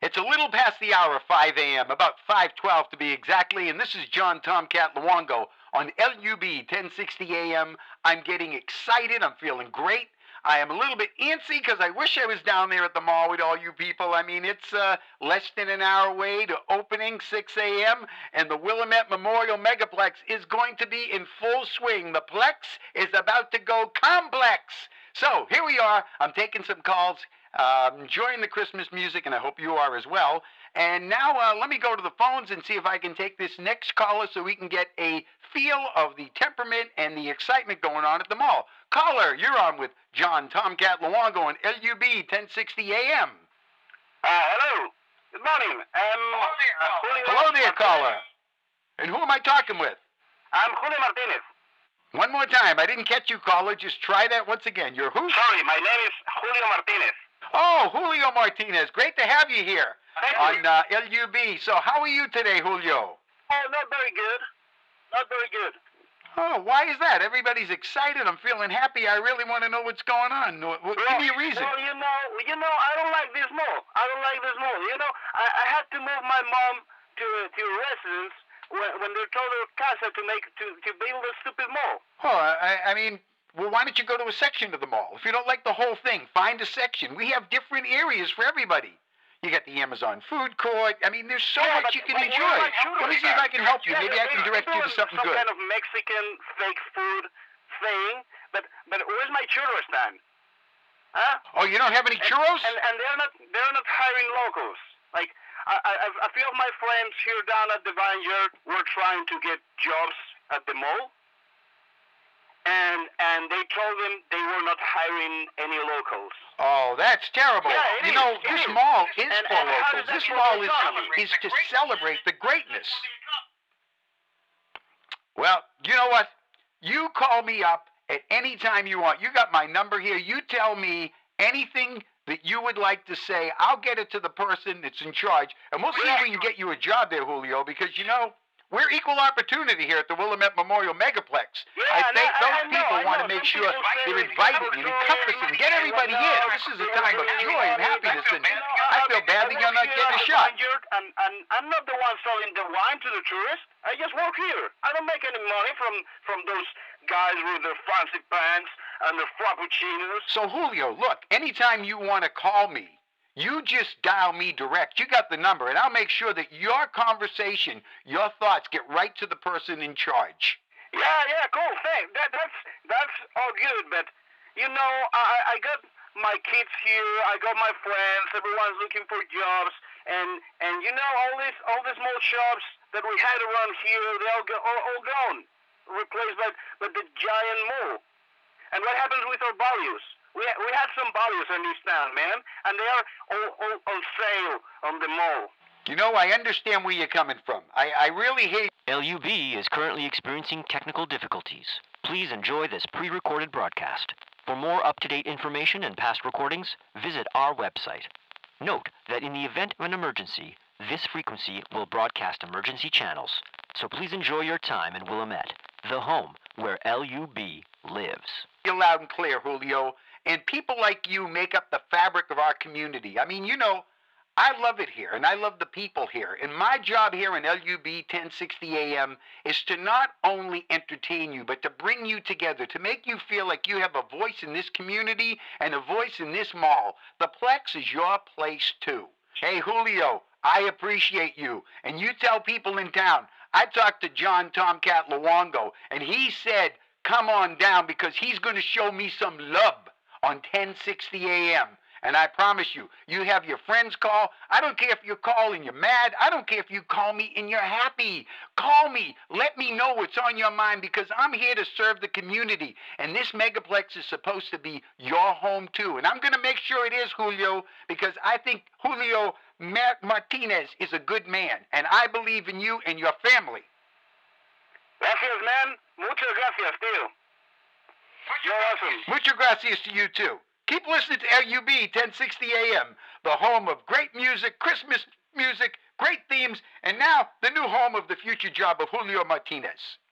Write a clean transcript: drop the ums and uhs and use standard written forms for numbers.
It's a little past the hour of 5 a.m., about 5:12 to be exactly, and this is John Tomcat Luongo on LUB 1060 AM. I'm getting excited. I'm feeling great. I am a little bit antsy because I wish I was down there at the mall with all you people. I mean, it's less than an hour away to opening, 6 a.m., and the Willamette Memorial Megaplex is going to be in full swing. The Plex is about to go complex. So here we are. I'm taking some calls, enjoying the Christmas music, and I hope you are as well. And now let me go to the phones and see if I can take this next caller so we can get a feel of the temperament and the excitement going on at the mall. Caller, you're on with John Tomcat Luongo on LUB 1060 AM. Hello. Good morning. Hello there, caller. And who am I talking with? I'm Julio Martinez. One more time. I didn't catch you, caller. Just try that once again. You're who? Sorry, my name is Julio Martinez. Oh, Julio Martinez. Great to have you here Thank you. on LUB. So how are you today, Julio? Oh, not very good. Not very good. Oh, why is that? Everybody's excited. I'm feeling happy. I really want to know what's going on. Give me a reason. Well, you know, I don't like this mall. You know, I had to move my mom to a residence when they told her casa to build a stupid mall. Oh, I mean, well, why don't you go to a section of the mall? If you don't like the whole thing, find a section. We have different areas for everybody. You got the Amazon food court. I mean, there's so much you can enjoy. Let me see if I can help you. Maybe I can direct you to something good. Some kind of Mexican fake food thing, but where's my churro stand? Huh? Oh, you don't have any churros? And they're not hiring locals. Like a few of my friends here down at the Vineyard were trying to get jobs at the mall, and they told them they were not hiring any locals. Oh, that's terrible. Yeah, you know, this mall is for locals. This mall is to celebrate the greatness. Well, you know what? You call me up at any time you want. You got my number here. You tell me anything that you would like to say. I'll get it to the person that's in charge, and we'll see if we can get you a job there, Julio, because, you know, we're equal opportunity here at the Willamette Memorial Megaplex. Yeah, I think those I people want to know. make Some sure people say they're we invited have and a encompass and get everybody in. This is a time of joy and happiness, and I feel bad that you're not getting a shot. And I'm not the one selling the wine to the tourists. I just work here. I don't make any money from those guys with their fancy pants and their frappuccinos. So, Julio, look, anytime you want to call me, you just dial me direct. You got the number, and I'll make sure that your conversation, your thoughts get right to the person in charge. Yeah, cool. Thanks. That's all good, but you know, I got my kids here. I got my friends. Everyone's looking for jobs, and you know, all these small shops that we had around here, they all gone, replaced by the giant mall. And what happens with our values? We had some values in this town, man, and they are all on sale on the mall. You know, I understand where you're coming from. I really hate... LUB is currently experiencing technical difficulties. Please enjoy this pre-recorded broadcast. For more up-to-date information and past recordings, visit our website. Note that in the event of an emergency, this frequency will broadcast emergency channels. So please enjoy your time in Willamette, the home where LUB lives. Loud and clear, Julio. And people like you make up the fabric of our community. I mean, you know, I love it here, and I love the people here. And my job here in LUB 1060 AM is to not only entertain you, but to bring you together, to make you feel like you have a voice in this community and a voice in this mall. The Plex is your place, too. Hey, Julio, I appreciate you. And you tell people in town, I talked to John Tomcat Luongo, and he said, come on down because he's going to show me some love on 1060 AM. And I promise you, you have your friends call. I don't care if you call and you're mad. I don't care if you call me and you're happy. Call me. Let me know what's on your mind because I'm here to serve the community. And this Megaplex is supposed to be your home too. And I'm going to make sure it is, Julio, because I think Julio Martinez is a good man. And I believe in you and your family. Gracias, man. Muchas gracias, tío. You're awesome. Muchas gracias to you, too. Keep listening to LUB 1060 AM, the home of great music, Christmas music, great themes, and now the new home of the future job of Julio Martinez.